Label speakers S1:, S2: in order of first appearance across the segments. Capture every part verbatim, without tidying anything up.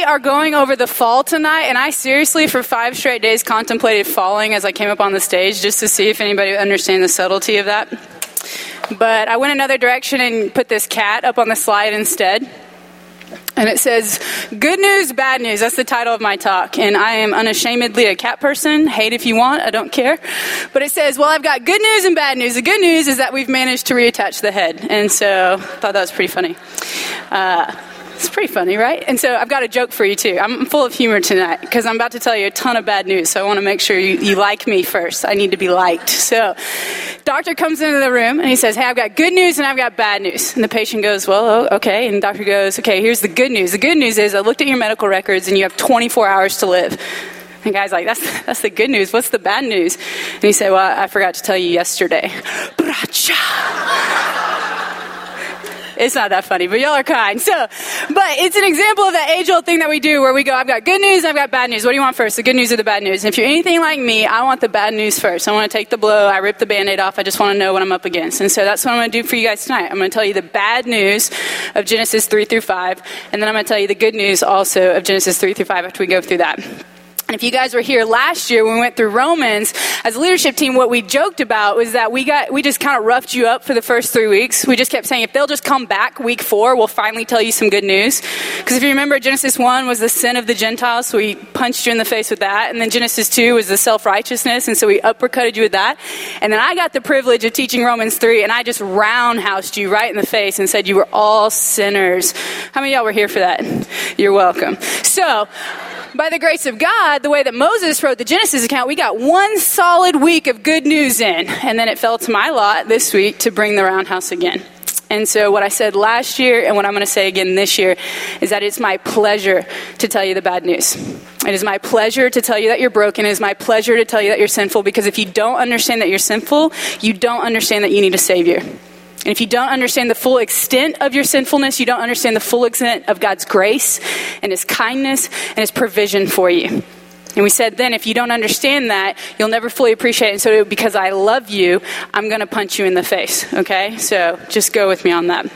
S1: are going over the fall tonight, and I seriously, for five straight days, contemplated falling as I came up on the stage just to see if anybody would understand the subtlety of that. But I went another direction and put this cat up on the slide instead. And it says, good news, bad news. That's the title of my talk. And I am unashamedly a cat person. Hate if you want. I don't care. But it says, well, I've got good news and bad news. The good news is that we've managed to reattach the head. And so I thought that was pretty funny. Uh, it's pretty funny, right? And so I've got a joke for you, too. I'm full of humor tonight because I'm about to tell you a ton of bad news. So I want to make sure you, you like me first. I need to be liked. So doctor comes into the room and he says, hey, I've got good news and I've got bad news. And the patient goes, well, oh, okay. And the doctor goes, okay, here's the good news. The good news is I looked at your medical records and you have twenty-four hours to live. And the guy's like, that's that's the good news. What's the bad news? And he said, well, I forgot to tell you yesterday. It's not that funny, but y'all are kind. So, but it's an example of that age-old thing that we do where we go, I've got good news, I've got bad news. What do you want first, the good news or the bad news? And if you're anything like me, I want the bad news first. I want to take the blow. I rip the Band-Aid off. I just want to know what I'm up against. And so that's what I'm going to do for you guys tonight. I'm going to tell you the bad news of Genesis three through five, and then I'm going to tell you the good news also of Genesis three through five after we go through that. And if you guys were here last year when we went through Romans, as a leadership team, what we joked about was that we got we just kind of roughed you up for the first three weeks. We just kept saying, if they'll just come back week four, we'll finally tell you some good news. Because if you remember, Genesis one was the sin of the Gentiles, so we punched you in the face with that. And then Genesis two was the self-righteousness, and so we uppercutted you with that. And then I got the privilege of teaching Romans three, and I just roundhoused you right in the face and said you were all sinners. How many of y'all were here for that? You're welcome. So, by the grace of God, the way that Moses wrote the Genesis account, we got one solid week of good news in. And then it fell to my lot this week to bring the roundhouse again. And so what I said last year and what I'm going to say again this year is that it's my pleasure to tell you the bad news. It is my pleasure to tell you that you're broken. It is my pleasure to tell you that you're sinful, because if you don't understand that you're sinful, you don't understand that you need a Savior. And if you don't understand the full extent of your sinfulness, you don't understand the full extent of God's grace and His kindness and His provision for you. And we said then, if you don't understand that, you'll never fully appreciate it. And so because I love you, I'm going to punch you in the face, okay? So just go with me on that.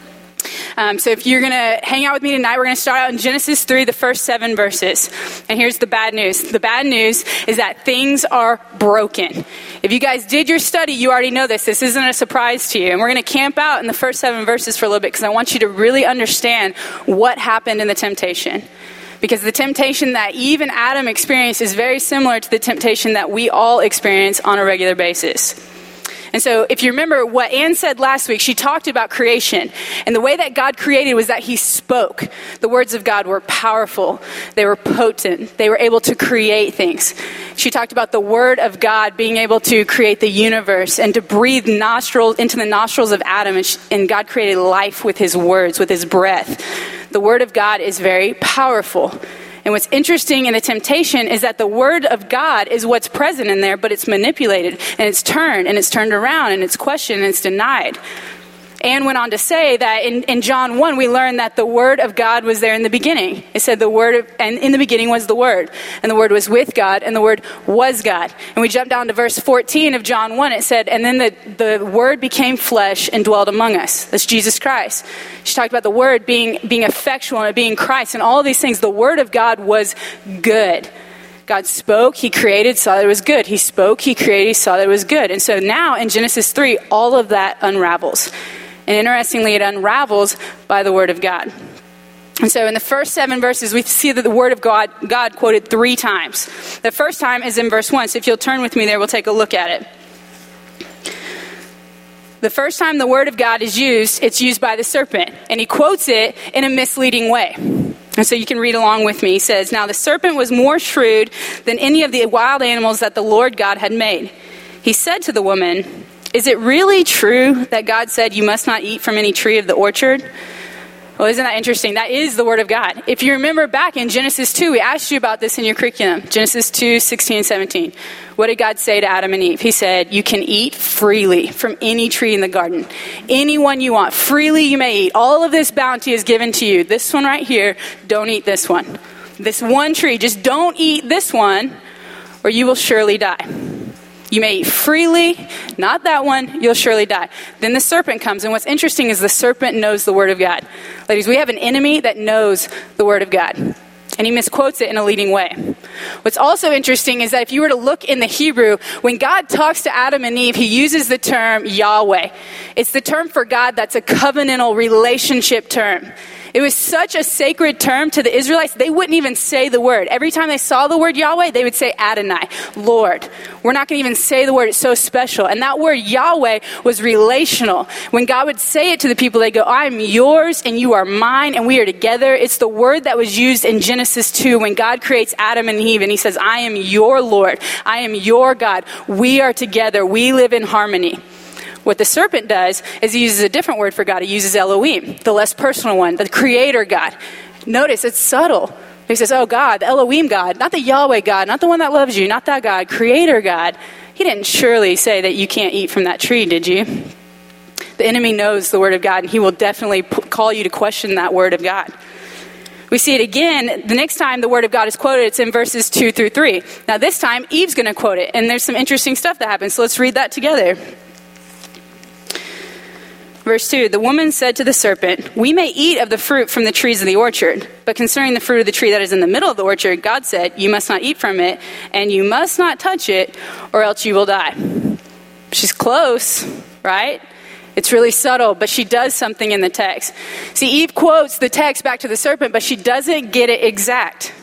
S1: Um, so if you're going to hang out with me tonight, we're going to start out in Genesis three, the first seven verses. And here's the bad news. The bad news is that things are broken. If you guys did your study, you already know this. This isn't a surprise to you. And we're going to camp out in the first seven verses for a little bit because I want you to really understand what happened in the temptation. Because the temptation that Eve and Adam experienced is very similar to the temptation that we all experience on a regular basis. And so if you remember what Ann said last week, she talked about creation. And the way that God created was that He spoke. The words of God were powerful. They were potent. They were able to create things. She talked about the Word of God being able to create the universe and to breathe nostrils into the nostrils of Adam. And, she, and God created life with His words, with His breath. The Word of God is very powerful. And what's interesting in the temptation is that the Word of God is what's present in there, but it's manipulated, and it's turned, and it's turned around, and it's questioned, and it's denied. Anne went on to say that in, in John one, we learned that the Word of God was there in the beginning. It said the Word, of, and in the beginning was the Word, and the Word was with God, and the Word was God. And we jumped down to verse fourteen of John one. It said, and then the, the Word became flesh and dwelled among us. That's Jesus Christ. She talked about the Word being, being effectual and being Christ, and all of these things. The Word of God was good. God spoke, He created, saw that it was good. He spoke, He created, He saw that it was good. And so now in Genesis three, all of that unravels. And interestingly, it unravels by the Word of God. And so in the first seven verses, we see that the Word of God, God quoted three times. The first time is in verse one. So if you'll turn with me there, we'll take a look at it. The first time the Word of God is used, it's used by the serpent. And he quotes it in a misleading way. And so you can read along with me. He says, now the serpent was more shrewd than any of the wild animals that the Lord God had made. He said to the woman, is it really true that God said you must not eat from any tree of the orchard? Well, isn't that interesting? That is the Word of God. If you remember back in Genesis two, we asked you about this in your curriculum. Genesis two, sixteen and seventeen. What did God say to Adam and Eve? He said, you can eat freely from any tree in the garden. Any one you want. Freely you may eat. All of this bounty is given to you. This one right here, don't eat this one. This one tree, just don't eat this one, or you will surely die. You may eat freely, not that one, you'll surely die. Then the serpent comes, and what's interesting is the serpent knows the Word of God. Ladies, we have an enemy that knows the Word of God. And he misquotes it in a leading way. What's also interesting is that if you were to look in the Hebrew, when God talks to Adam and Eve, he uses the term Yahweh. It's the term for God that's a covenantal relationship term. It was such a sacred term to the Israelites, they wouldn't even say the word. Every time they saw the word Yahweh, they would say Adonai, Lord. We're not going to even say the word. It's so special. And that word Yahweh was relational. When God would say it to the people, they go, I'm yours and you are mine and we are together. It's the word that was used in Genesis two when God creates Adam and Eve and he says, I am your Lord. I am your God. We are together. We live in harmony. What the serpent does is he uses a different word for God. He uses Elohim, the less personal one, the creator God. Notice it's subtle. He says, oh God, the Elohim God, not the Yahweh God, not the one that loves you, not that God, creator God. He didn't surely say that you can't eat from that tree, did you? The enemy knows the word of God, and he will definitely p- call you to question that word of God. We see it again, the next time the word of God is quoted, it's in verses two through three. Now this time, Eve's going to quote it, and there's some interesting stuff that happens, so let's read that together. Verse two, the woman said to the serpent, we may eat of the fruit from the trees of the orchard, but concerning the fruit of the tree that is in the middle of the orchard, God said, you must not eat from it, and you must not touch it, or else you will die. She's close, right? It's really subtle, but she does something in the text. See, Eve quotes the text back to the serpent, but she doesn't get it exact.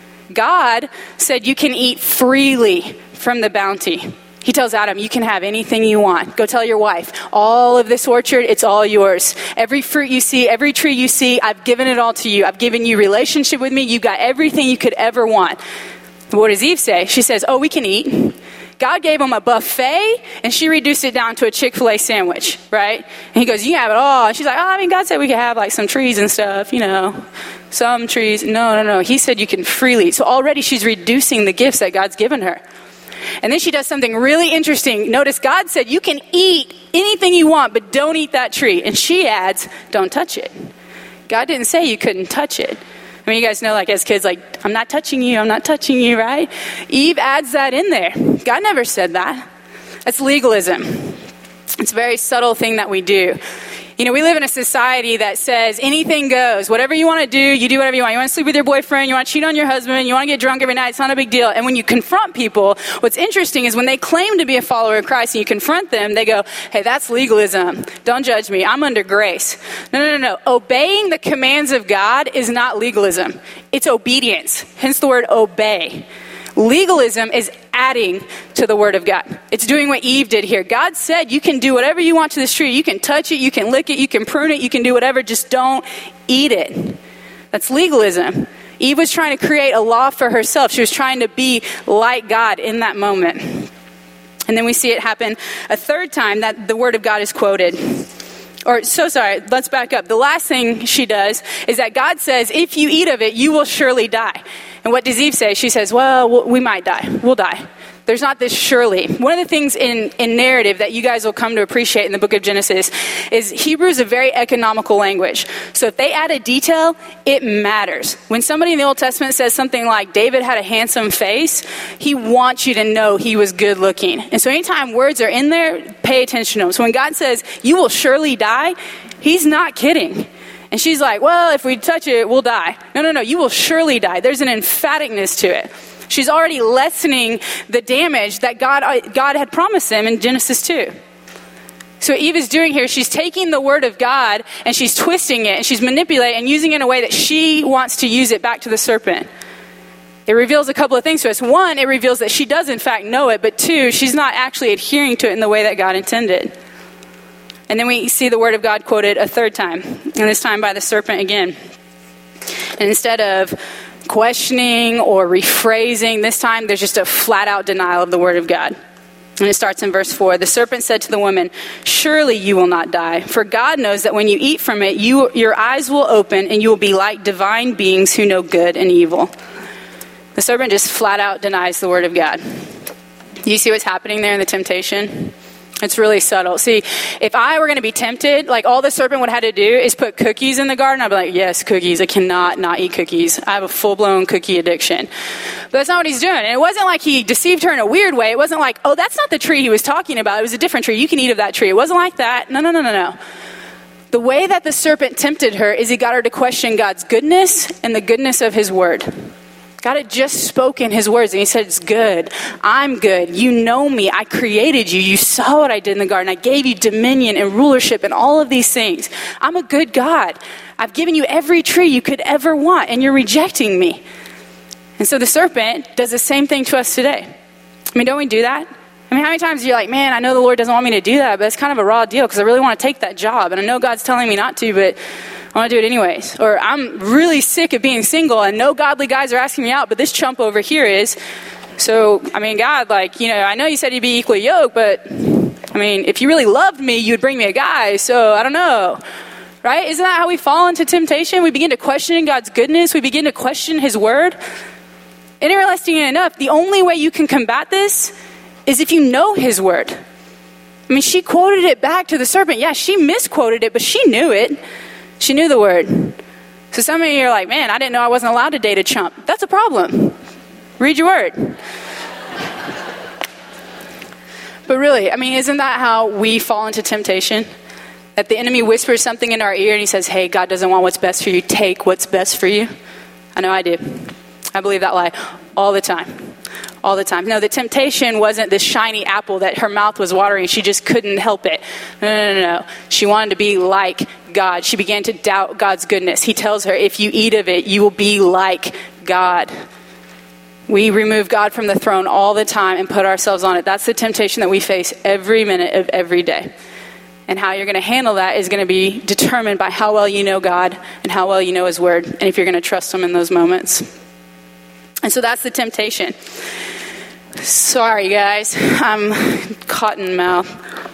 S1: God said you can eat freely from the bounty. He tells Adam, you can have anything you want. Go tell your wife, all of this orchard, it's all yours. Every fruit you see, every tree you see, I've given it all to you. I've given you relationship with me. You've got everything you could ever want. What does Eve say? She says, oh, we can eat. God gave him a buffet, and she reduced it down to a Chick-fil-A sandwich, right? And he goes, you can have it all. And she's like, oh, I mean, God said we could have like some trees and stuff, you know, some trees. No, no, no. He said you can freely. So already she's reducing the gifts that God's given her. And then she does something really interesting. Notice God said, you can eat anything you want, but don't eat that tree. And she adds, don't touch it. God didn't say you couldn't touch it. I mean, you guys know, like as kids, like, I'm not touching you, I'm not touching you, right? Eve adds that in there. God never said that. That's legalism. It's a very subtle thing that we do. You know, we live in a society that says anything goes. Whatever you want to do, you do whatever you want. You want to sleep with your boyfriend, you want to cheat on your husband, you want to get drunk every night, it's not a big deal. And when you confront people, what's interesting is when they claim to be a follower of Christ and you confront them, they go, hey, that's legalism. Don't judge me. I'm under grace. No, no, no, no. Obeying the commands of God is not legalism. It's obedience. Hence the word obey. Legalism is adding to the word of God. It's doing what Eve did here. God said you can do whatever you want to this tree. You can touch it, you can lick it, you can prune it, you can do whatever. Just don't eat it. That's legalism. Eve was trying to create a law for herself. She was trying to be like God in that moment. And then we see it happen a third time that the word of God is quoted. Or, so sorry, let's back up. The last thing she does is that God says, if you eat of it, you will surely die. And what does Eve say? She says, well, we might die. We'll die. There's not this surely. One of the things in, in narrative that you guys will come to appreciate in the book of Genesis is Hebrew is a very economical language. So if they add a detail, it matters. When somebody in the Old Testament says something like David had a handsome face, he wants you to know he was good looking. And so anytime words are in there, pay attention to them. So when God says, you will surely die, he's not kidding. And she's like, well, if we touch it, we'll die. No, no, no, you will surely die. There's an emphaticness to it. She's already lessening the damage that God God had promised them in Genesis two. So what Eve is doing here, she's taking the word of God and she's twisting it and she's manipulating and using it in a way that she wants to use it back to the serpent. It reveals a couple of things to us. One, it reveals that she does in fact know it, but two, she's not actually adhering to it in the way that God intended. And then we see the word of God quoted a third time, and this time by the serpent again. And instead of questioning or rephrasing, this time there's just a flat-out denial of the word of God. And it starts in verse four. The serpent said to the woman, surely you will not die, for God knows that when you eat from it, you, your eyes will open and you will be like divine beings who know good and evil. The serpent just flat-out denies the word of God. Do you see what's happening there in the temptation? It's really subtle. See, if I were going to be tempted, like all the serpent would have had to do is put cookies in the garden. I'd be like, yes, cookies. I cannot not eat cookies. I have a full-blown cookie addiction. But that's not what he's doing. And it wasn't like he deceived her in a weird way. It wasn't like, oh, that's not the tree he was talking about. It was a different tree. You can eat of that tree. It wasn't like that. No, no, no, no, no. The way that the serpent tempted her is he got her to question God's goodness and the goodness of his word. God had just spoken his words and he said, it's good. I'm good. You know me. I created you. You saw what I did in the garden. I gave you dominion and rulership and all of these things. I'm a good God. I've given you every tree you could ever want and you're rejecting me. And so the serpent does the same thing to us today. I mean, don't we do that? I mean, how many times you're like, man, I know the Lord doesn't want me to do that, but it's kind of a raw deal because I really want to take that job. And I know God's telling me not to, but I want to do it anyways. Or I'm really sick of being single and no godly guys are asking me out, but this chump over here is. So, I mean, God, like, you know, I know you said you'd be equally yoked, but I mean, if you really loved me, you'd bring me a guy. So I don't know. Right? Isn't that how we fall into temptation? We begin to question God's goodness. We begin to question his word. Interestingly enough, the only way you can combat this is if you know his word. I mean, she quoted it back to the serpent. Yeah, she misquoted it, but she knew it. She knew the word. So some of you are like, man, I didn't know I wasn't allowed to date a chump. That's a problem. Read your word. But really, I mean, isn't that how we fall into temptation? That the enemy whispers something in our ear and he says, hey, God doesn't want what's best for you. Take what's best for you. I know I do. I believe that lie all the time. All the time. No, the temptation wasn't this shiny apple that her mouth was watering. She just couldn't help it. No, no, no, no. She wanted to be like God. She began to doubt God's goodness. He tells her, if you eat of it, you will be like God. We remove God from the throne all the time and put ourselves on it. That's the temptation that we face every minute of every day. And how you're going to handle that is going to be determined by how well you know God and how well you know his word. And if you're going to trust him in those moments. And so that's the temptation. Sorry, guys. I'm cotton mouth.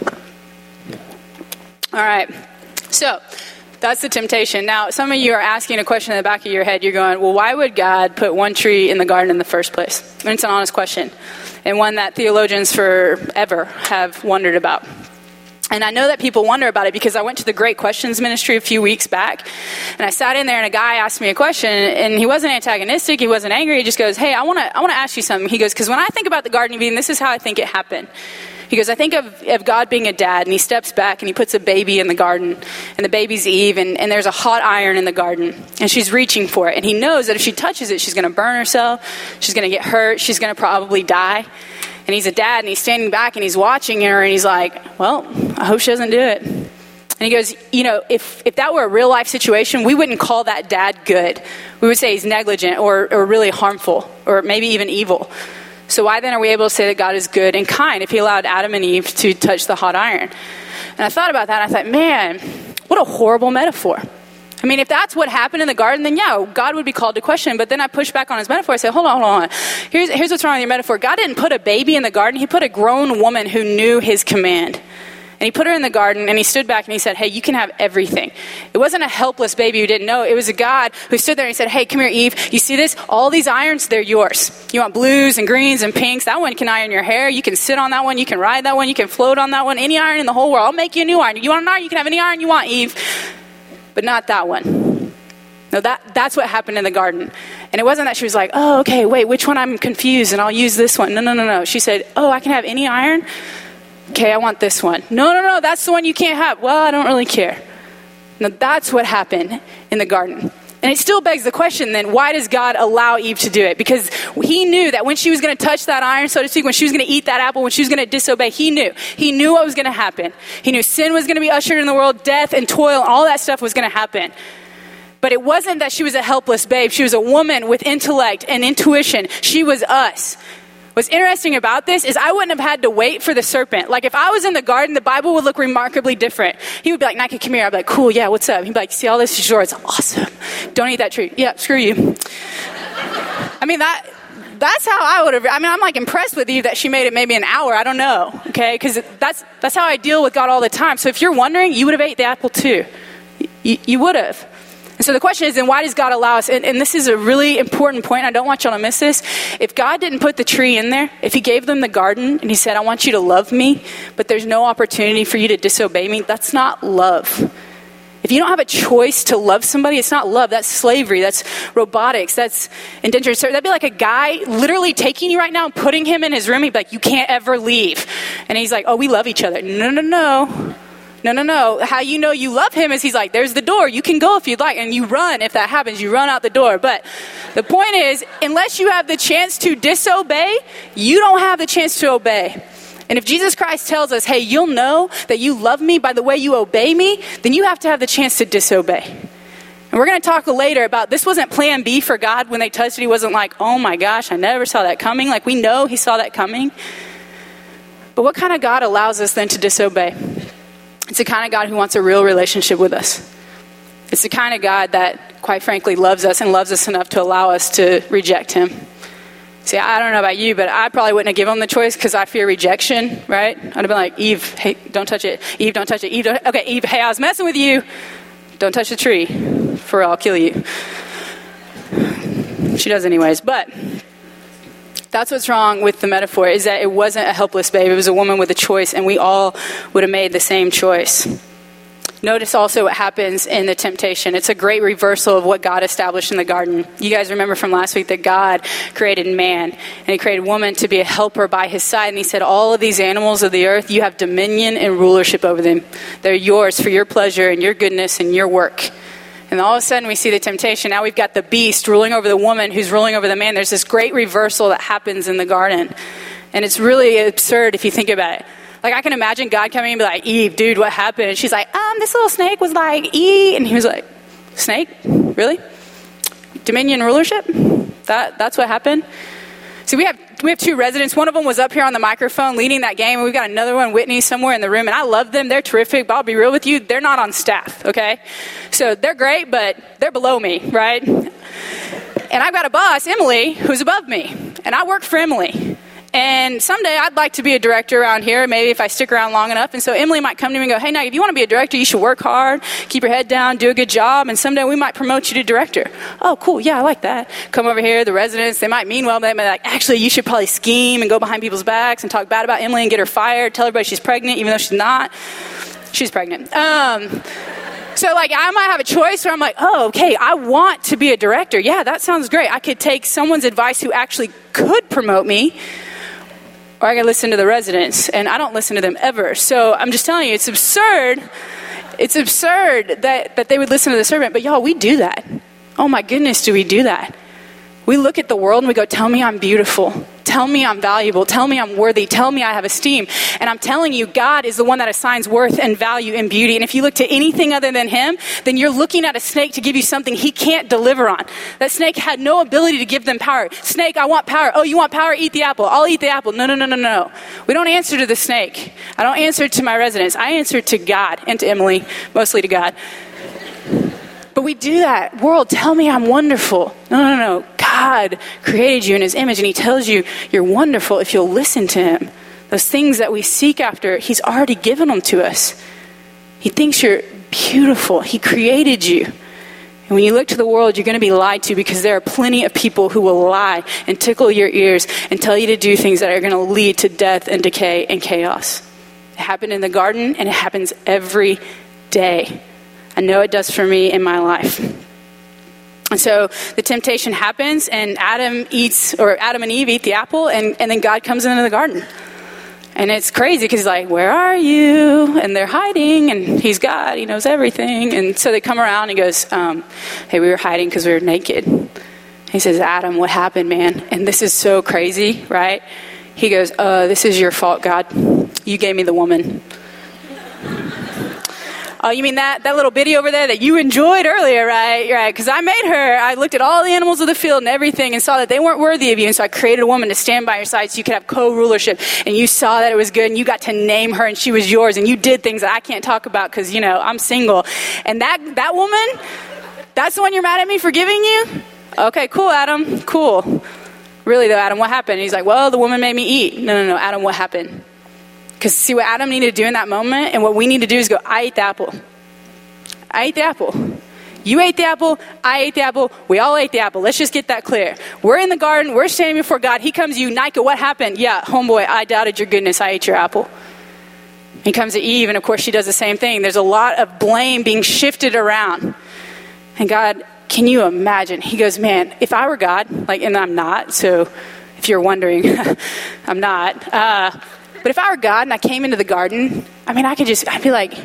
S1: All right. So that's the temptation. Now, some of you are asking a question in the back of your head. You're going, well, why would God put one tree in the garden in the first place? And it's an honest question. And one that theologians forever have wondered about. And I know that people wonder about it because I went to the Great Questions Ministry a few weeks back, and I sat in there and a guy asked me a question, and he wasn't antagonistic, he wasn't angry, he just goes, hey, I want to I want to ask you something. He goes, because when I think about the Garden of Eden, this is how I think it happened. He goes, I think of, of God being a dad, and he steps back and he puts a baby in the garden, and the baby's Eve, and, and there's a hot iron in the garden, and she's reaching for it, and he knows that if she touches it, she's going to burn herself, she's going to get hurt, she's going to probably die. And he's a dad, and he's standing back, and he's watching her, and he's like, well, I hope she doesn't do it. And he goes, you know, if, if that were a real-life situation, we wouldn't call that dad good. We would say he's negligent or, or really harmful or maybe even evil. So why then are we able to say that God is good and kind if he allowed Adam and Eve to touch the hot iron? And I thought about that, and I thought, man, what a horrible metaphor. I mean, if that's what happened in the garden, then yeah, God would be called to question. But then I pushed back on his metaphor. I said, hold on, hold on. Here's, here's what's wrong with your metaphor. God didn't put a baby in the garden. He put a grown woman who knew his command. And he put her in the garden, and he stood back and he said, hey, you can have everything. It wasn't a helpless baby who didn't know. It was a God who stood there and he said, hey, come here, Eve. You see this? All these irons, they're yours. You want blues and greens and pinks. That one can iron your hair. You can sit on that one. You can ride that one. You can float on that one. Any iron in the whole world. I'll make you a new iron. You want an iron? You can have any iron you want, Eve. But not that one. No, that, that's what happened in the garden. And it wasn't that she was like, oh, okay, wait, which one? I'm confused and I'll use this one. No, no, no, no. She said, oh, I can have any iron? Okay, I want this one. No, no, no, that's the one you can't have. Well, I don't really care. Now, that's what happened in the garden. And it still begs the question then, why does God allow Eve to do it? Because he knew that when she was going to touch that iron, so to speak, when she was going to eat that apple, when she was going to disobey, he knew. He knew what was going to happen. He knew sin was going to be ushered in the world, death and toil and all that stuff was going to happen. But it wasn't that she was a helpless babe. She was a woman with intellect and intuition. She was us. What's interesting about this is I wouldn't have had to wait for the serpent. Like if I was in the garden, the Bible would look remarkably different. He would be like, Nike, come here. I'd be like, cool, yeah, what's up? He'd be like, see all this? Sure, it's awesome. Don't eat that tree. Yeah, screw you. I mean, that... That's how I would have, I mean, I'm like impressed with you that she made it maybe an hour. I don't know, okay? Because that's that's how I deal with God all the time. So if you're wondering, you would have ate the apple too. You, you would have. And so the question is, then why does God allow us? And, and this is a really important point. I don't want y'all to miss this. If God didn't put the tree in there, if he gave them the garden and he said, I want you to love me, but there's no opportunity for you to disobey me, that's not love. If you don't have a choice to love somebody, it's not love. That's slavery. That's robotics. That's indentured service. That'd be like a guy literally taking you right now and putting him in his room. He'd be like, you can't ever leave. And he's like, oh, we love each other. No, no, no. No, no, no. How you know you love him is he's like, there's the door. You can go if you'd like. And you run if that happens. You run out the door. But the point is, unless you have the chance to disobey, you don't have the chance to obey. And if Jesus Christ tells us, hey, you'll know that you love me by the way you obey me, then you have to have the chance to disobey. And we're going to talk later about this wasn't plan B for God when they touched it. He wasn't like, oh my gosh, I never saw that coming. Like, we know he saw that coming. But what kind of God allows us then to disobey? It's the kind of God who wants a real relationship with us. It's the kind of God that, quite frankly, loves us and loves us enough to allow us to reject him. See, I don't know about you, but I probably wouldn't have given him the choice because I fear rejection, right? I'd have been like, Eve, hey, don't touch it. Eve, don't touch it. Eve, don't, okay, Eve, hey, I was messing with you. Don't touch the tree, for I'll kill you. She does anyways, but that's what's wrong with the metaphor, is that it wasn't a helpless babe. It was a woman with a choice, and we all would have made the same choice. Notice also what happens in the temptation. It's a great reversal of what God established in the garden. You guys remember from last week that God created man, and he created woman to be a helper by his side. And he said, all of these animals of the earth, you have dominion and rulership over them. They're yours for your pleasure and your goodness and your work. And all of a sudden we see the temptation. Now we've got the beast ruling over the woman who's ruling over the man. There's this great reversal that happens in the garden. And it's really absurd if you think about it. Like, I can imagine God coming and be like, Eve, dude, what happened? And she's like, um, this little snake was like, E. And he was like, snake? Really? Dominion rulership? That That's what happened? So we have we have two residents. One of them was up here on the microphone leading that game. And we've got another one, Whitney, somewhere in the room. And I love them. They're terrific. But I'll be real with you. They're not on staff, okay? So they're great, but they're below me, right? And I've got a boss, Emily, who's above me. And I work for Emily. And someday I'd like to be a director around here, maybe if I stick around long enough. And so Emily might come to me and go, hey, now, if you want to be a director, you should work hard, keep your head down, do a good job, and someday we might promote you to director. Oh, cool. Yeah, I like that. Come over here, the residents, they might mean well, but they might be like, actually, you should probably scheme and go behind people's backs and talk bad about Emily and get her fired, tell everybody she's pregnant, even though she's not. She's pregnant. Um... So, like, I might have a choice where I'm like, oh, okay, I want to be a director. Yeah, that sounds great. I could take someone's advice who actually could promote me, or I could listen to the residents, and I don't listen to them ever. So I'm just telling you, it's absurd. It's absurd that, that they would listen to the servant. But, y'all, we do that. Oh, my goodness, do we do that? We look at the world and we go, tell me I'm beautiful. Tell me I'm valuable. Tell me I'm worthy. Tell me I have esteem. And I'm telling you, God is the one that assigns worth and value and beauty. And if you look to anything other than him, then you're looking at a snake to give you something he can't deliver on. That snake had no ability to give them power. Snake, I want power. Oh, you want power? Eat the apple. I'll eat the apple. No, no, no, no, no. We don't answer to the snake. I don't answer to my residents. I answer to God and to Emily, mostly to God. But we do that. World, tell me I'm wonderful. No, no, no. God created you in his image, and he tells you you're wonderful if you'll listen to him. Those things that we seek after, he's already given them to us. He thinks you're beautiful. He created you. And when you look to the world, you're going to be lied to, because there are plenty of people who will lie and tickle your ears and tell you to do things that are going to lead to death and decay and chaos. It happened in the garden, and it happens every day. I know it does for me in my life. And so the temptation happens, and Adam eats, or Adam and Eve eat the apple, and, and then God comes into the garden. And it's crazy, because he's like, where are you? And they're hiding, and he's God, he knows everything. And so they come around and he goes, um, hey, we were hiding because we were naked. He says, Adam, what happened, man? And this is so crazy, right? He goes, uh, this is your fault, God. You gave me the woman. Oh, you mean that, that little bitty over there that you enjoyed earlier, right? Right, because I made her. I looked at all the animals of the field and everything and saw that they weren't worthy of you. And so I created a woman to stand by your side so you could have co-rulership. And you saw that it was good, and you got to name her, and she was yours. And you did things that I can't talk about because, you know, I'm single. And that, that woman, that's the one you're mad at me for giving you? Okay, cool, Adam, cool. Really, though, Adam, what happened? And he's like, well, the woman made me eat. No, no, no, Adam, what happened? Because see, what Adam needed to do in that moment, and what we need to do is go, I ate the apple. I ate the apple. You ate the apple. I ate the apple. We all ate the apple. Let's just get that clear. We're in the garden. We're standing before God. He comes to you, Nika, what happened? Yeah, homeboy, I doubted your goodness. I ate your apple. He comes to Eve, and of course she does the same thing. There's a lot of blame being shifted around. And God, can you imagine? He goes, man, if I were God, like, and I'm not, so if you're wondering, I'm not. Uh, But if I were God and I came into the garden, I mean, I could just, I'd be like,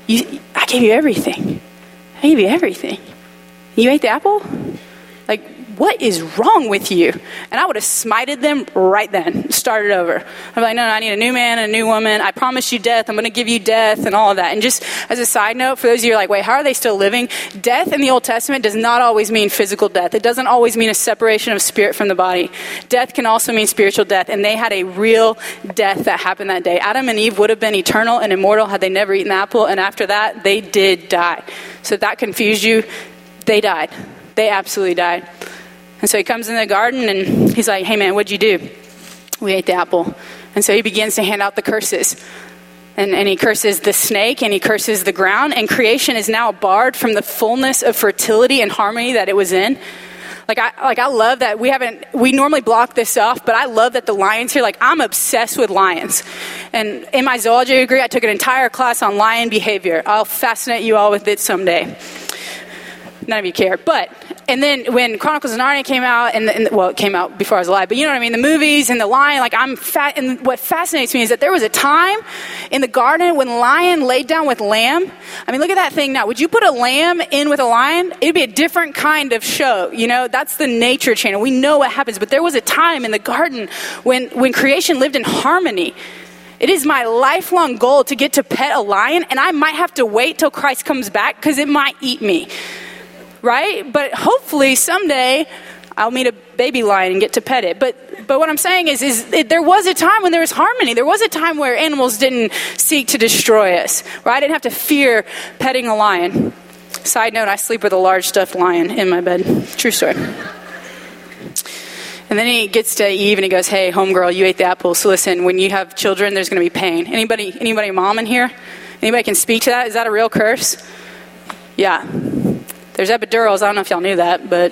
S1: you, I gave you everything. I gave you everything. You ate the apple? Like, what is wrong with you? And I would have smited them right then, started over. I'm like, no, no, I need a new man and a new woman. I promise you death. I'm going to give you death and all of that. And just as a side note, for those of you who are like, wait, how are they still living? Death in the Old Testament does not always mean physical death. It doesn't always mean a separation of spirit from the body. Death can also mean spiritual death. And they had a real death that happened that day. Adam and Eve would have been eternal and immortal had they never eaten the apple. And after that, they did die. So if that confused you, they died. They absolutely died. And so he comes in the garden and he's like, hey man, what'd you do? We ate the apple. And so he begins to hand out the curses. And, and he curses the snake and he curses the ground. And creation is now barred from the fullness of fertility and harmony that it was in. Like I like I love that we haven't, we normally block this off, but I love that the lions here, like I'm obsessed with lions. And in my zoology degree, I took an entire class on lion behavior. I'll fascinate you all with it someday. None of you care. But, and then when Chronicles of Narnia came out, and, and well, it came out before I was alive, but you know what I mean? The movies and the lion, like I'm fat. And what fascinates me is that there was a time in the garden when lion laid down with lamb. I mean, look at that thing now. Would you put a lamb in with a lion? It'd be a different kind of show. You know, that's the nature channel. We know what happens. But there was a time in the garden when, when creation lived in harmony. It is my lifelong goal to get to pet a lion, and I might have to wait till Christ comes back because it might eat me. Right? But hopefully someday I'll meet a baby lion and get to pet it. But but what I'm saying is, is it, there was a time when there was harmony. There was a time where animals didn't seek to destroy us. Right? I didn't have to fear petting a lion. Side note, I sleep with a large stuffed lion in my bed. True story. And then he gets to Eve and he goes, hey, homegirl, you ate the apple. So listen, when you have children, there's going to be pain. Anybody, anybody mom in here? Anybody can speak to that? Is that a real curse? Yeah. There's epidurals. I don't know if y'all knew that, but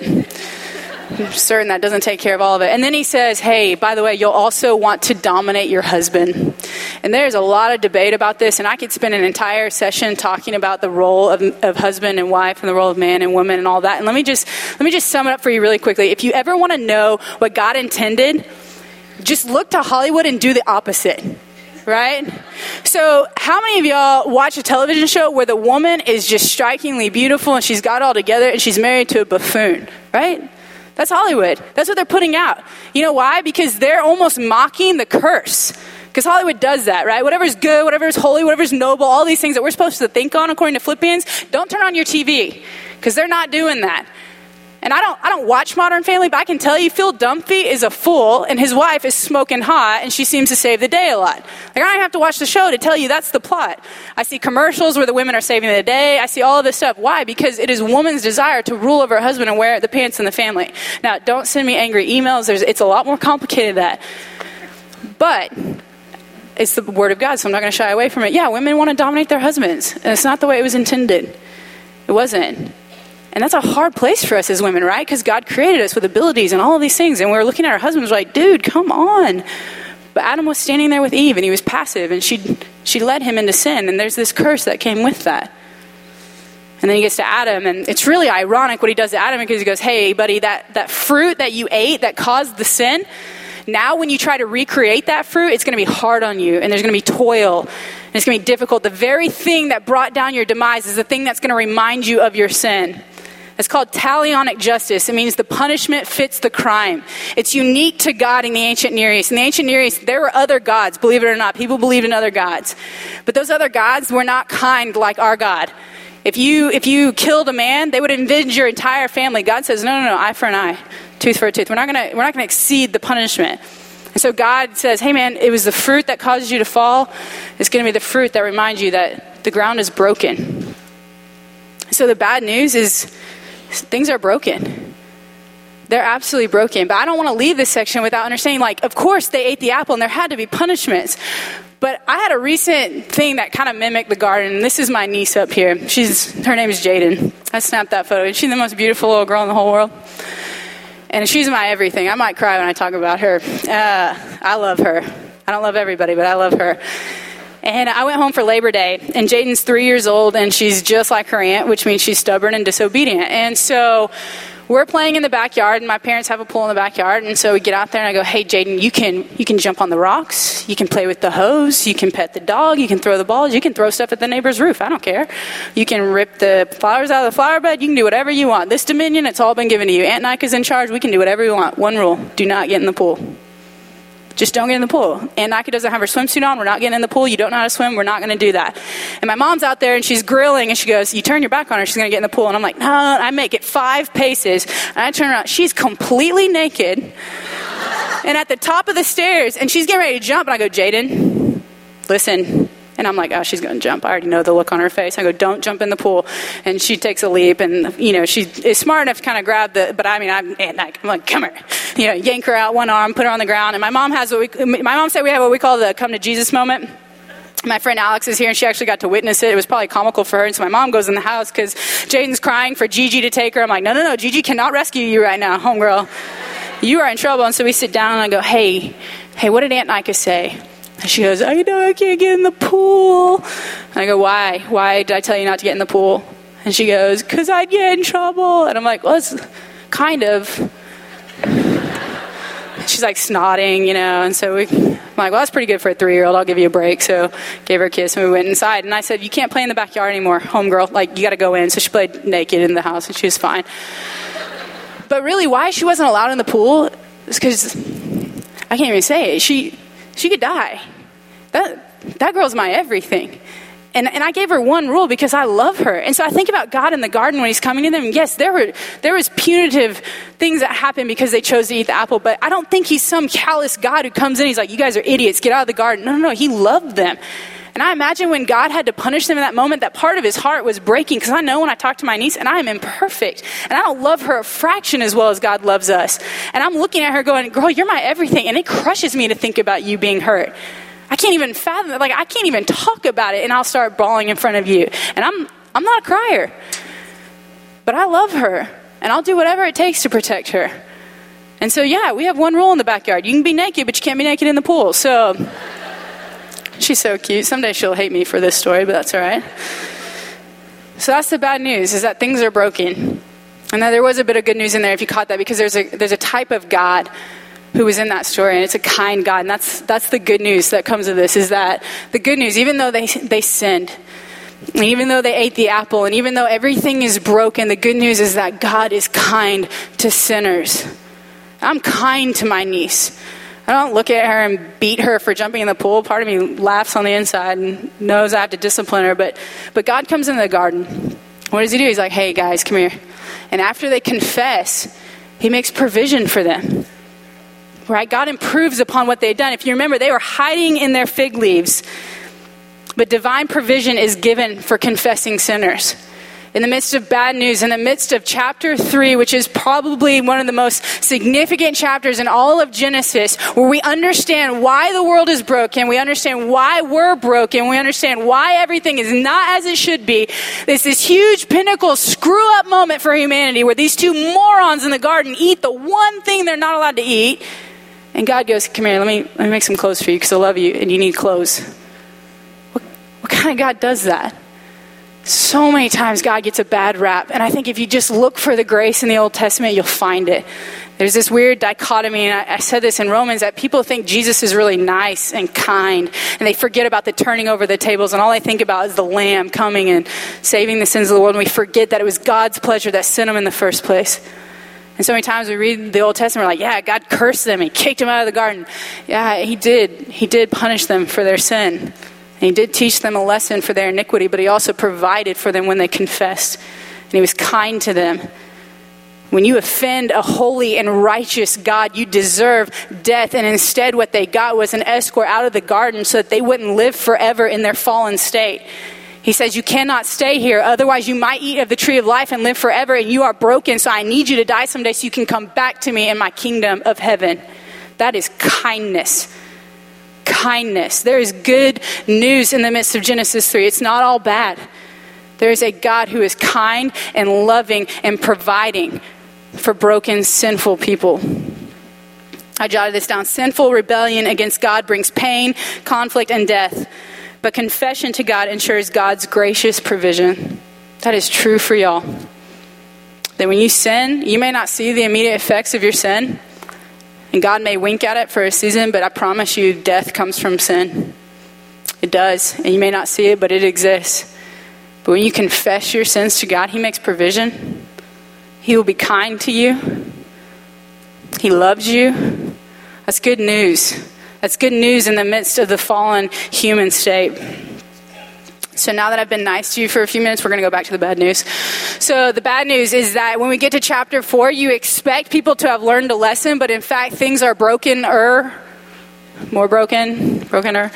S1: I'm certain that doesn't take care of all of it. And then he says, hey, by the way, you'll also want to dominate your husband. And there's a lot of debate about this, and I could spend an entire session talking about the role of, of husband and wife and the role of man and woman and all that. And let me just let me just sum it up for you really quickly. If you ever want to know what God intended, just look to Hollywood and do the opposite. Right? So how many of y'all watch a television show where the woman is just strikingly beautiful and she's got it all together and she's married to a buffoon? Right? That's Hollywood. That's what they're putting out. You know why? Because they're almost mocking the curse. Because Hollywood does that, right? Whatever's good, whatever's holy, whatever's noble, all these things that we're supposed to think on according to Philippians, don't turn on your T V. Because they're not doing that. And I don't I don't watch Modern Family, but I can tell you Phil Dunphy is a fool and his wife is smoking hot and she seems to save the day a lot. Like I don't have to watch the show to tell you that's the plot. I see commercials where the women are saving the day. I see all of this stuff. Why? Because it is woman's desire to rule over her husband and wear the pants in the family. Now, don't send me angry emails. There's, it's a lot more complicated than that. But it's the word of God, so I'm not going to shy away from it. Yeah, women want to dominate their husbands. And it's not the way it was intended. It wasn't. And that's a hard place for us as women, right? Because God created us with abilities and all of these things. And we were looking at our husbands like, dude, come on. But Adam was standing there with Eve and he was passive and she she led him into sin. And there's this curse that came with that. And then he gets to Adam and it's really ironic what he does to Adam because he goes, hey, buddy, that, that fruit that you ate that caused the sin, now when you try to recreate that fruit, it's going to be hard on you and there's going to be toil and it's going to be difficult. The very thing that brought down your demise is the thing that's going to remind you of your sin. It's called talionic justice. It means the punishment fits the crime. It's unique to God in the ancient Near East. In the ancient Near East, there were other gods, believe it or not. People believed in other gods. But those other gods were not kind like our God. If you if you killed a man, they would avenge your entire family. God says, no, no, no, eye for an eye, tooth for a tooth. We're not gonna we're not gonna exceed the punishment. And so God says, hey man, it was the fruit that causes you to fall. It's gonna be the fruit that reminds you that the ground is broken. So the bad news is things are broken. They're absolutely broken. But I don't want to leave this section without understanding, like, of course they ate the apple and there had to be punishments. But I had a recent thing that kind of mimicked the garden. This is my niece up here. She's her name is Jaden. I snapped that photo. She's the most beautiful little girl in the whole world. And she's my everything. I might cry when I talk about her. Uh, I love her. I don't love everybody, but I love her. And I went home for Labor Day, and Jaden's three years old, and she's just like her aunt, which means she's stubborn and disobedient. And so we're playing in the backyard, and my parents have a pool in the backyard, and so we get out there, and I go, hey, Jaden, you can you can jump on the rocks, you can play with the hose, you can pet the dog, you can throw the balls, you can throw stuff at the neighbor's roof, I don't care. You can rip the flowers out of the flower bed, you can do whatever you want. This dominion, it's all been given to you. Aunt Nika's in charge, we can do whatever we want. One rule, do not get in the pool. Just don't get in the pool. Aunt Nika doesn't have her swimsuit on. We're not getting in the pool. You don't know how to swim. We're not going to do that. And my mom's out there, and she's grilling, and she goes, you turn your back on her, she's going to get in the pool. And I'm like, no, I make it five paces. And I turn around. She's completely naked and at the top of the stairs, and she's getting ready to jump. And I go, Jaden, listen. And I'm like, oh, she's going to jump. I already know the look on her face. I go, don't jump in the pool. And she takes a leap, and, you know, she is smart enough to kind of grab the, but I mean, I'm, I'm like, come here. You know, yank her out one arm, put her on the ground. And my mom has what we, my mom said we have what we call the come to Jesus moment. My friend Alex is here, and she actually got to witness it. It was probably comical for her. And so my mom goes in the house because Jaden's crying for Gigi to take her. I'm like, no, no, no, Gigi cannot rescue you right now, homegirl. You are in trouble. And so we sit down, and I go, hey, hey, what did Aunt Nika say? And she goes, I know I can't get in the pool. And I go, why? Why did I tell you not to get in the pool? And she goes, because I'd get in trouble. And I'm like, well, it's kind of. She's like snotting, you know. And so we, I'm like, well, that's pretty good for a three-year-old. I'll give you a break. So gave her a kiss, and we went inside. And I said, you can't play in the backyard anymore, homegirl. Like, you got to go in. So she played naked in the house, and she was fine. But really, why she wasn't allowed in the pool is because, I can't even say it. She... She could die. That that girl's my everything. And and I gave her one rule because I love her. And so I think about God in the garden when he's coming to them. Yes, there were there was punitive things that happened because they chose to eat the apple. But I don't think he's some callous God who comes in. He's like, you guys are idiots. Get out of the garden. No, no, no. He loved them. And I imagine when God had to punish them in that moment, that part of his heart was breaking. Because I know when I talk to my niece, and I am imperfect. And I don't love her a fraction as well as God loves us. And I'm looking at her going, girl, you're my everything. And it crushes me to think about you being hurt. I can't even fathom it. Like, I can't even talk about it. And I'll start bawling in front of you. And I'm I'm not a crier. But I love her. And I'll do whatever it takes to protect her. And so, yeah, we have one rule in the backyard. You can be naked, but you can't be naked in the pool. So... She's so cute. Someday she'll hate me for this story, but that's all right. So that's the bad news, is that things are broken. And now there was a bit of good news in there if you caught that, because there's a there's a type of God who was in that story, and it's a kind God. And that's that's the good news that comes of this, is that the good news, even though they they sinned, and even though they ate the apple, and even though everything is broken, the good news is that God is kind to sinners. I'm kind to my niece. I don't look at her and beat her for jumping in the pool. Part of me laughs on the inside and knows I have to discipline her. But but God comes into the garden. What does he do? He's like, hey, guys, come here. And after they confess, he makes provision for them. Right? God improves upon what they'd done. If you remember, they were hiding in their fig leaves. But divine provision is given for confessing sinners. In the midst of bad news, in the midst of chapter three, which is probably one of the most significant chapters in all of Genesis, where we understand why the world is broken, we understand why we're broken, we understand why everything is not as it should be. There's this huge pinnacle screw-up moment for humanity where these two morons in the garden eat the one thing they're not allowed to eat. And God goes, come here, let me, let me make some clothes for you because I love you and you need clothes. What, what kind of God does that? So many times God gets a bad rap. And I think if you just look for the grace in the Old Testament, you'll find it. There's this weird dichotomy, and I, I said this in Romans, that people think Jesus is really nice and kind, and they forget about the turning over the tables, and all they think about is the Lamb coming and saving the sins of the world, and we forget that it was God's pleasure that sent him in the first place. And so many times we read the Old Testament, we're like, yeah, God cursed them, he kicked them out of the garden. Yeah, he did. He did punish them for their sin. And he did teach them a lesson for their iniquity, but he also provided for them when they confessed. And he was kind to them. When you offend a holy and righteous God, you deserve death. And instead what they got was an escort out of the garden so that they wouldn't live forever in their fallen state. He says, you cannot stay here. Otherwise you might eat of the tree of life and live forever. And you are broken. So I need you to die someday so you can come back to me in my kingdom of heaven. That is kindness. Kindness. There is good news in the midst of Genesis three. It's not all bad. There is a God who is kind and loving and providing for broken, sinful people. I jotted this down. Sinful rebellion against God brings pain, conflict, and death. But confession to God ensures God's gracious provision. That is true for y'all. that when you sin, you may not see the immediate effects of your sin, and God may wink at it for a season, but I promise you, death comes from sin. It does, and you may not see it, but it exists. But when you confess your sins to God, he makes provision. He will be kind to you. He loves you. That's good news. That's good news in the midst of the fallen human state. So now that I've been nice to you for a few minutes, we're going to go back to the bad news. So the bad news is that when we get to chapter four, you expect people to have learned a lesson, but in fact, things are broken-er, more broken, broken-er.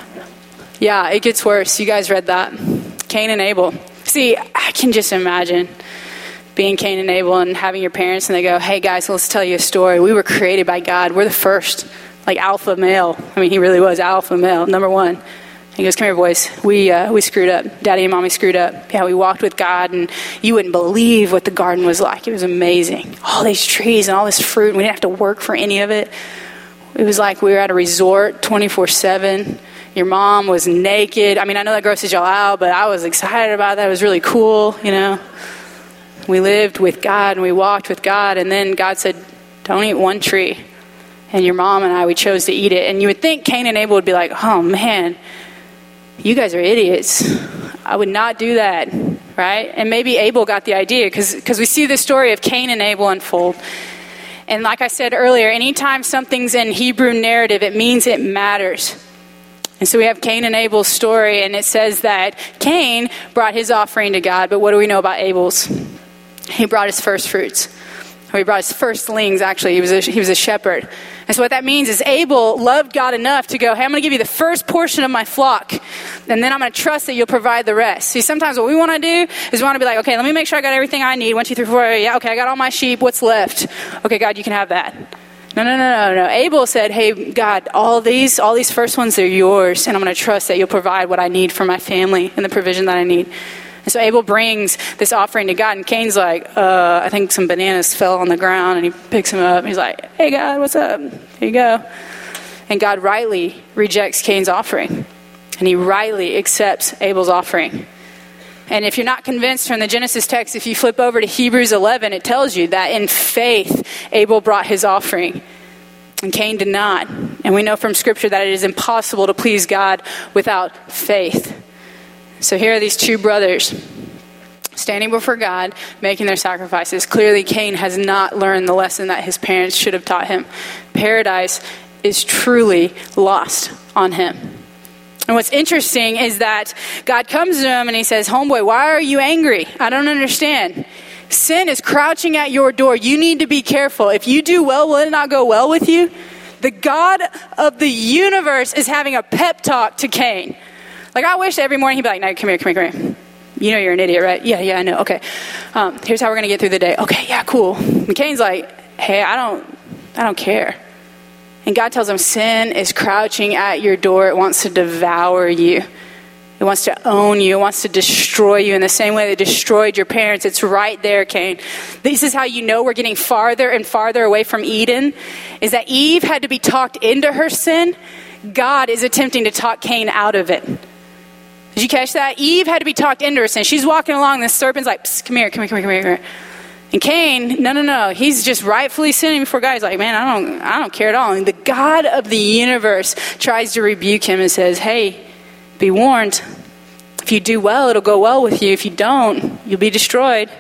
S1: Yeah, it gets worse. You guys read that. Cain and Abel. See, I can just imagine being Cain and Abel and having your parents and they go, hey guys, let's tell you a story. We were created by God. We're the first, like alpha male. I mean, he really was alpha male, number one. He goes, come here, boys. We uh, we screwed up. Daddy and mommy screwed up. Yeah, we walked with God, and you wouldn't believe what the garden was like. It was amazing. All these trees and all this fruit, and we didn't have to work for any of it. It was like we were at a resort twenty-four seven. Your mom was naked. I mean, I know that grosses y'all out, but I was excited about that. It was really cool, you know. We lived with God, and we walked with God, and then God said, don't eat one tree. And your mom and I, we chose to eat it. And you would think Cain and Abel would be like, oh, man, you guys are idiots. I would not do that, right? And maybe Abel got the idea because because we see the story of Cain and Abel unfold. And like I said earlier, anytime something's in Hebrew narrative, it means it matters. And so we have Cain and Abel's story, and it says that Cain brought his offering to God, but what do we know about Abel's? He brought his first fruits. Or he brought his firstlings, actually. He was a, he was a shepherd. And so what that means is Abel loved God enough to go, hey, I'm going to give you the first portion of my flock, and then I'm going to trust that you'll provide the rest. See, sometimes what we want to do is we want to be like, okay, let me make sure I got everything I need. One, two, three, four. Yeah, okay, I got all my sheep. What's left? Okay, God, you can have that. No, no, no, no, no. Abel said, hey, God, all these, all these first ones, they're yours, and I'm going to trust that you'll provide what I need for my family and the provision that I need. And so Abel brings this offering to God, and Cain's like, uh, I think some bananas fell on the ground, and he picks them up, and he's like, hey, God, what's up? Here you go. And God rightly rejects Cain's offering, and he rightly accepts Abel's offering. And if you're not convinced from the Genesis text, if you flip over to Hebrews eleven, it tells you that in faith, Abel brought his offering, and Cain did not. And we know from Scripture that it is impossible to please God without faith. So here are these two brothers standing before God, making their sacrifices. Clearly, Cain has not learned the lesson that his parents should have taught him. Paradise is truly lost on him. And what's interesting is that God comes to him and he says, homeboy, why are you angry? I don't understand. Sin is crouching at your door. You need to be careful. If you do well, will it not go well with you? The God of the universe is having a pep talk to Cain. Like, I wish every morning he'd be like, no, come here, come here, come here. You know you're an idiot, right? Yeah, yeah, I know. Okay. Um, here's how we're going to get through the day. Okay, yeah, cool. And Cain's like, hey, I don't, I don't care. And God tells him, sin is crouching at your door. It wants to devour you. It wants to own you. It wants to destroy you in the same way that it destroyed your parents. It's right there, Cain. This is how you know we're getting farther and farther away from Eden, is that Eve had to be talked into her sin. God is attempting to talk Cain out of it. Did you catch that? Eve had to be talked into her sin. She's walking along, the serpent's like, come here, come here, come here, come here, come here. And Cain, no, no, no. He's just rightfully sinning before God. He's like, man, I don't, I don't care at all. And the God of the universe tries to rebuke him and says, hey, be warned. If you do well, it'll go well with you. If you don't, you'll be destroyed.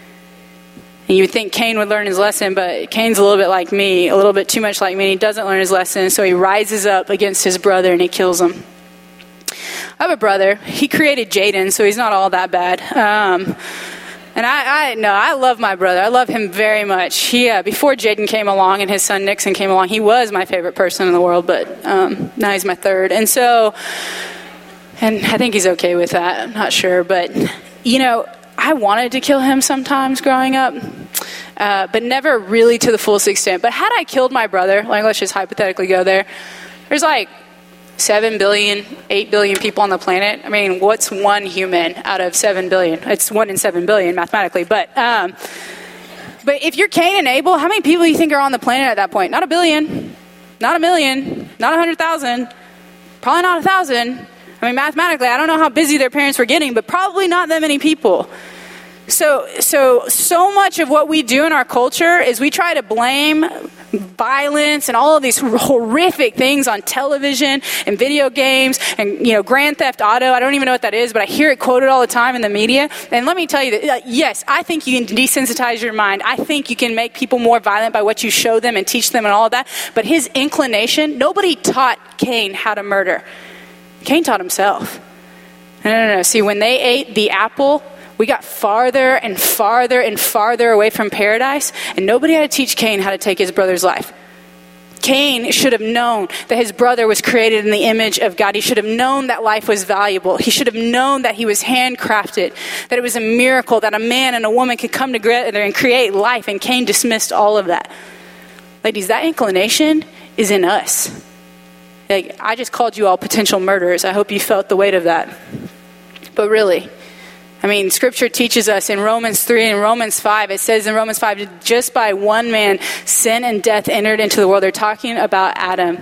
S1: And you would think Cain would learn his lesson, but Cain's a little bit like me, a little bit too much like me. He doesn't learn his lesson, so he rises up against his brother and he kills him. I have a brother. He created Jaden, so he's not all that bad. Um, and I, I, no, I love my brother. I love him very much. He, uh, before Jaden came along and his son Nixon came along, he was my favorite person in the world, but um, now he's my third. And so, and I think he's okay with that. I'm not sure, but you know, I wanted to kill him sometimes growing up, uh, but never really to the fullest extent. But had I killed my brother, like let's just hypothetically go there, there's like seven billion, eight billion people on the planet. I mean, what's one human out of seven billion? It's one in seven billion mathematically. But um, but if you're Cain and Abel, how many people do you think are on the planet at that point? Not a billion, not a million, not a hundred thousand, probably not a thousand. I mean, mathematically, I don't know how busy their parents were getting, but probably not that many people. So, so, so much of what we do in our culture is we try to blame violence and all of these horrific things on television and video games and, you know, Grand Theft Auto. I don't even know what that is, but I hear it quoted all the time in the media. And let me tell you that, uh, yes, I think you can desensitize your mind. I think you can make people more violent by what you show them and teach them and all of that. But his inclination, nobody taught Cain how to murder. Cain taught himself. No, no, no. See, when they ate the apple, we got farther and farther and farther away from paradise, and nobody had to teach Cain how to take his brother's life. Cain should have known that his brother was created in the image of God. He should have known that life was valuable. He should have known that he was handcrafted, that it was a miracle that a man and a woman could come together and create life, and Cain dismissed all of that. Ladies, that inclination is in us. Like, I just called you all potential murderers. I hope you felt the weight of that. But really, I mean, Scripture teaches us in Romans three and Romans five, it says in Romans five, just by one man, sin and death entered into the world. They're talking about Adam,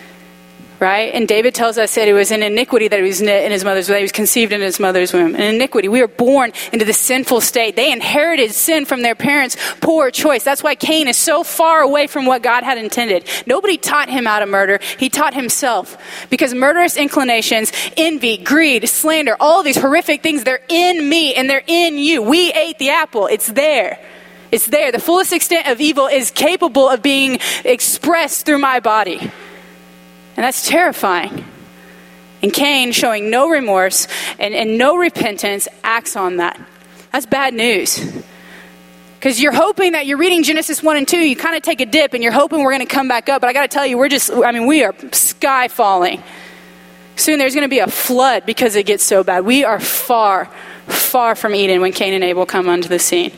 S1: right? And David tells us that it was in iniquity that he was knit in his mother's womb, that he was conceived in his mother's womb. In iniquity, we are born into the sinful state. They inherited sin from their parents' poor choice. That's why Cain is so far away from what God had intended. Nobody taught him how to murder. He taught himself. Because murderous inclinations, envy, greed, slander, all of these horrific things, they're in me and they're in you. We ate the apple. It's there. It's there. The fullest extent of evil is capable of being expressed through my body. And that's terrifying. And Cain, showing no remorse and, and no repentance, acts on that. That's bad news. Because you're hoping that you're reading Genesis one and two, you kind of take a dip and you're hoping we're going to come back up. But I got to tell you, we're just, I mean, we are sky falling. Soon there's going to be a flood because it gets so bad. We are far, far from Eden when Cain and Abel come onto the scene.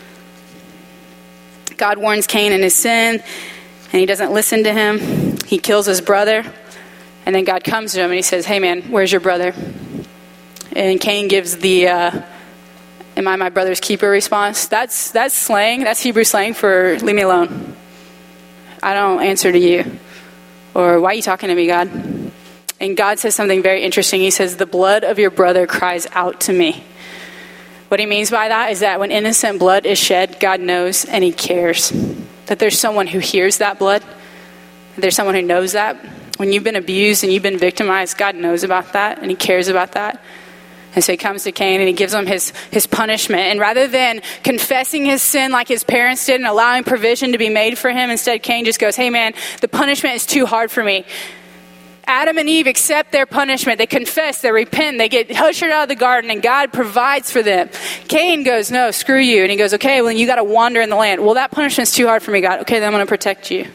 S1: God warns Cain in his sin, and he doesn't listen to him. He kills his brother. And then God comes to him and he says, hey man, where's your brother? And Cain gives the, uh, am I my brother's keeper response? That's that's slang. That's Hebrew slang for leave me alone. I don't answer to you. Or why are you talking to me, God? And God says something very interesting. He says, the blood of your brother cries out to me. What he means by that is that when innocent blood is shed, God knows and he cares. That there's someone who hears that blood. There's someone who knows that. When you've been abused and you've been victimized, God knows about that and he cares about that. And so he comes to Cain and he gives him his, his punishment. And rather than confessing his sin like his parents did and allowing provision to be made for him, instead Cain just goes, hey man, the punishment is too hard for me. Adam and Eve accept their punishment. They confess, they repent, they get ushered out of the garden, and God provides for them. Cain goes, no, screw you. And he goes, okay, well, you got to wander in the land. Well, that punishment's too hard for me, God. Okay, then I'm going to protect you.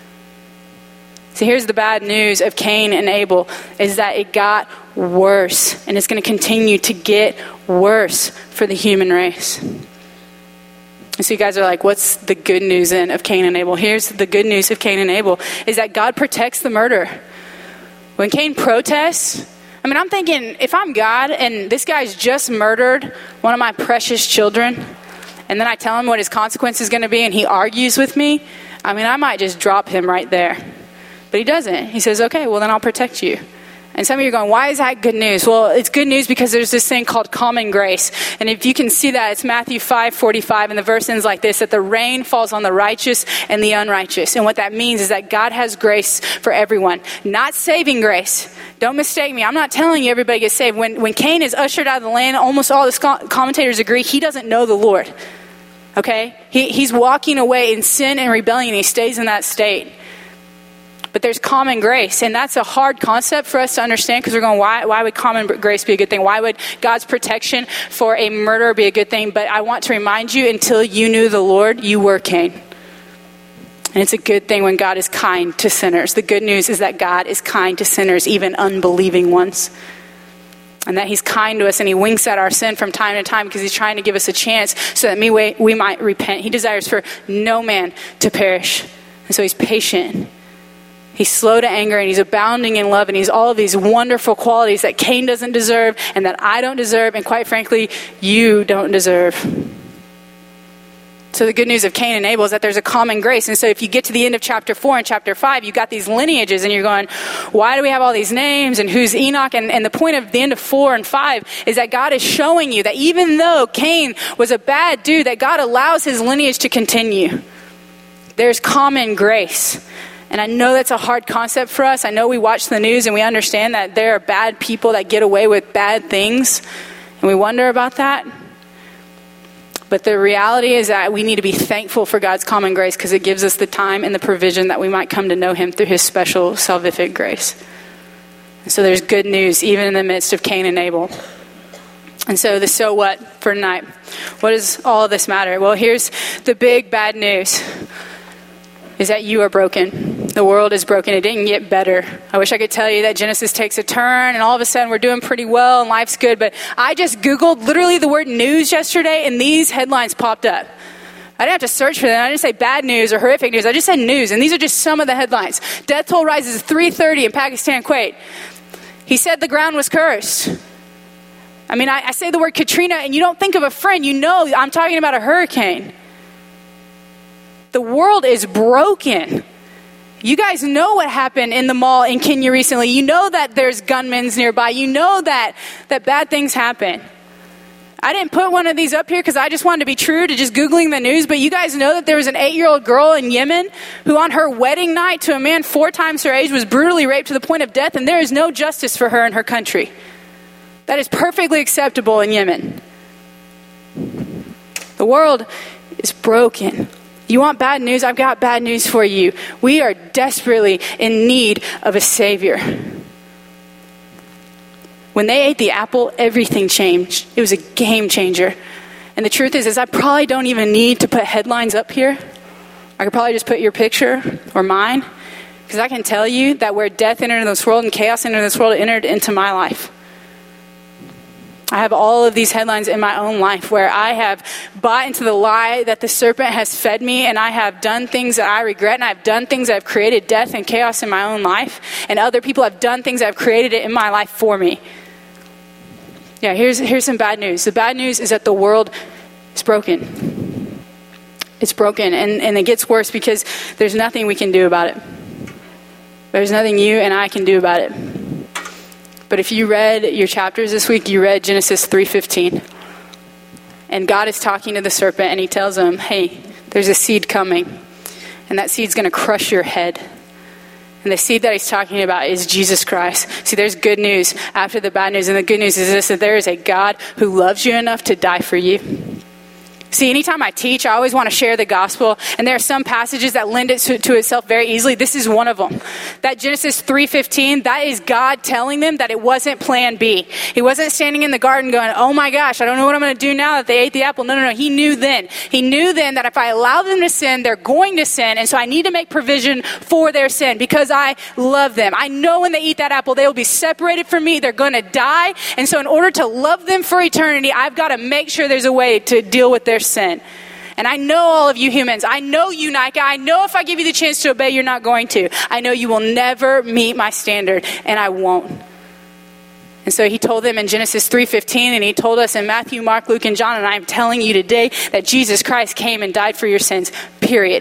S1: So here's the bad news of Cain and Abel, is that it got worse, and it's going to continue to get worse for the human race. And so you guys are like, what's the good news then of Cain and Abel? Here's the good news of Cain and Abel, is that God protects the murderer. When Cain protests, I mean, I'm thinking, if I'm God and this guy's just murdered one of my precious children, and then I tell him what his consequence is going to be, and he argues with me, I mean, I might just drop him right there. But he doesn't. He says, okay, well, then I'll protect you. And some of you are going, why is that good news? Well, it's good news because there's this thing called common grace. And if you can see that, it's Matthew five forty-five, and the verse ends like this, that the rain falls on the righteous and the unrighteous. And what that means is that God has grace for everyone. Not saving grace. Don't mistake me. I'm not telling you everybody gets saved. When, when Cain is ushered out of the land, almost all the commentators agree he doesn't know the Lord. Okay? He, he's walking away in sin and rebellion. He stays in that state. But there's common grace, and that's a hard concept for us to understand because we're going, why, why would common grace be a good thing? Why would God's protection for a murderer be a good thing? But I want to remind you, until you knew the Lord, you were Cain. And it's a good thing when God is kind to sinners. The good news is that God is kind to sinners, even unbelieving ones. And that he's kind to us, and he winks at our sin from time to time because he's trying to give us a chance so that we, we might repent. He desires for no man to perish. And so he's patient. He's slow to anger, and he's abounding in love, and he's all of these wonderful qualities that Cain doesn't deserve and that I don't deserve, and quite frankly, you don't deserve. So the good news of Cain and Abel is that there's a common grace. And so if you get to the end of chapter four and chapter five, you've got these lineages and you're going, why do we have all these names and who's Enoch? And, and the point of the end of four and five is that God is showing you that even though Cain was a bad dude, that God allows his lineage to continue. There's common grace. And I know that's a hard concept for us. I know we watch the news and we understand that there are bad people that get away with bad things. And we wonder about that. But the reality is that we need to be thankful for God's common grace because it gives us the time and the provision that we might come to know him through his special salvific grace. And so there's good news even in the midst of Cain and Abel. And so the so what for tonight. What does all of this matter? Well, here's the big bad news. Is that you are broken. The world is broken. It didn't get better. I wish I could tell you that Genesis takes a turn and all of a sudden we're doing pretty well and life's good. But I just Googled literally the word news yesterday and these headlines popped up. I didn't have to search for them. I didn't say bad news or horrific news. I just said news. And these are just some of the headlines. Death toll rises to three thirty in Pakistan, Kuwait. He said the ground was cursed. I mean, I, I say the word Katrina and you don't think of a friend. You know I'm talking about a hurricane. The world is broken. You guys know what happened in the mall in Kenya recently. You know that there's gunmen nearby. You know that, that bad things happen. I didn't put one of these up here because I just wanted to be true to just Googling the news. But you guys know that there was an eight-year-old girl in Yemen who on her wedding night to a man four times her age was brutally raped to the point of death. And there is no justice for her in her country. That is perfectly acceptable in Yemen. The world is broken. You want bad news? I've got bad news for you. We are desperately in need of a Savior. When they ate the apple, everything changed. It was a game changer. And the truth is, is I probably don't even need to put headlines up here. I could probably just put your picture or mine. Because I can tell you that where death entered into this world and chaos entered into this world, it entered into my life. I have all of these headlines in my own life where I have bought into the lie that the serpent has fed me and I have done things that I regret and I've done things that have created death and chaos in my own life and other people have done things that have created it in my life for me. Yeah, here's, here's some bad news. The bad news is that the world is broken. It's broken and, and it gets worse because there's nothing we can do about it. There's nothing you and I can do about it. But if you read your chapters this week, you read Genesis three fifteen. And God is talking to the serpent and he tells him, hey, there's a seed coming. And that seed's going to crush your head. And the seed that he's talking about is Jesus Christ. See, there's good news after the bad news. And the good news is this, that there is a God who loves you enough to die for you. See, anytime I teach, I always want to share the gospel. And there are some passages that lend it to, to itself very easily. This is one of them. That Genesis three fifteen, that is God telling them that it wasn't plan B. He wasn't standing in the garden going, oh my gosh, I don't know what I'm going to do now that they ate the apple. No, no, no. He knew then. He knew then that if I allow them to sin, they're going to sin. And so I need to make provision for their sin because I love them. I know when they eat that apple, they will be separated from me. They're going to die. And so in order to love them for eternity, I've got to make sure there's a way to deal with their sin. And I know all of you humans. I know you, Nika. I know if I give you the chance to obey, you're not going to. I know you will never meet my standard, and I won't. And so he told them in Genesis three fifteen, and he told us in Matthew, Mark, Luke, and John, and I'm telling you today that Jesus Christ came and died for your sins, period.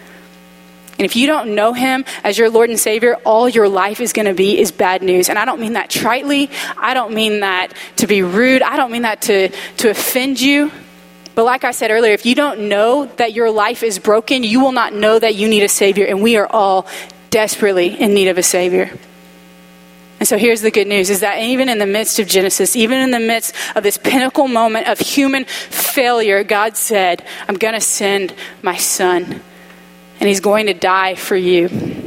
S1: And if you don't know him as your Lord and Savior, all your life is going to be is bad news. And I don't mean that tritely. I don't mean that to be rude. I don't mean that to, to offend you. But like I said earlier, if you don't know that your life is broken, you will not know that you need a Savior. And we are all desperately in need of a Savior. And so here's the good news, is that even in the midst of Genesis, even in the midst of this pinnacle moment of human failure, God said, I'm going to send my son. And he's going to die for you.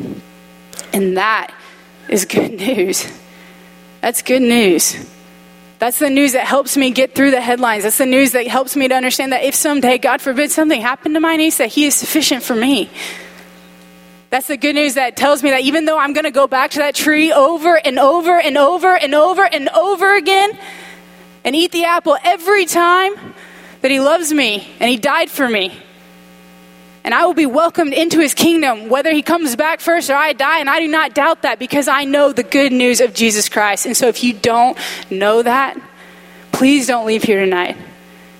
S1: And that is good news. That's good news. That's the news that helps me get through the headlines. That's the news that helps me to understand that if someday, God forbid, something happened to my niece, that he is sufficient for me. That's the good news that tells me that even though I'm going to go back to that tree over and over and over and over and over again and eat the apple every time, that he loves me and he died for me. And I will be welcomed into his kingdom, whether he comes back first or I die. And I do not doubt that because I know the good news of Jesus Christ. And so if you don't know that, please don't leave here tonight.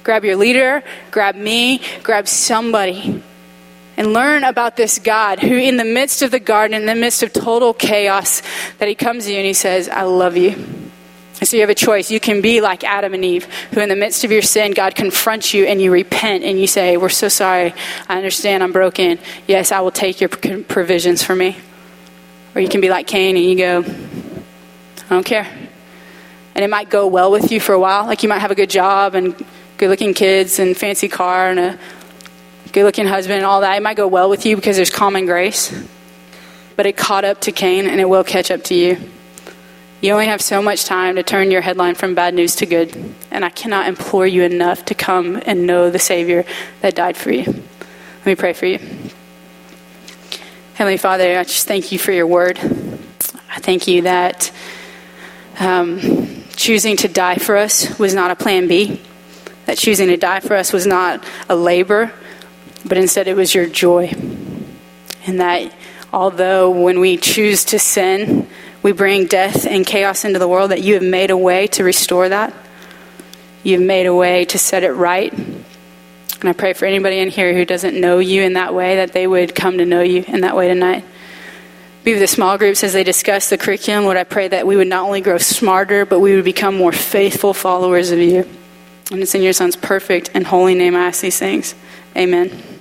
S1: Grab your leader, grab me, grab somebody. And learn about this God who in the midst of the garden, in the midst of total chaos, that he comes to you and he says, I love you. And so you have a choice. You can be like Adam and Eve, who in the midst of your sin, God confronts you and you repent and you say, we're so sorry. I understand I'm broken. Yes, I will take your provisions for me. Or you can be like Cain and you go, I don't care. And it might go well with you for a while. Like you might have a good job and good looking kids and fancy car and a good looking husband and all that. It might go well with you because there's common grace. But it caught up to Cain and it will catch up to you. You only have so much time to turn your headline from bad news to good. And I cannot implore you enough to come and know the Savior that died for you. Let me pray for you. Heavenly Father, I just thank you for your word. I thank you that um, choosing to die for us was not a plan B. That choosing to die for us was not a labor, but instead it was your joy. And that although when we choose to sin, we bring death and chaos into the world, that you have made a way to restore that. You've made a way to set it right. And I pray for anybody in here who doesn't know you in that way, that they would come to know you in that way tonight. Be with the small groups as they discuss the curriculum. Lord, I pray that we would not only grow smarter, but we would become more faithful followers of you. And it's in your Son's perfect and holy name I ask these things. Amen.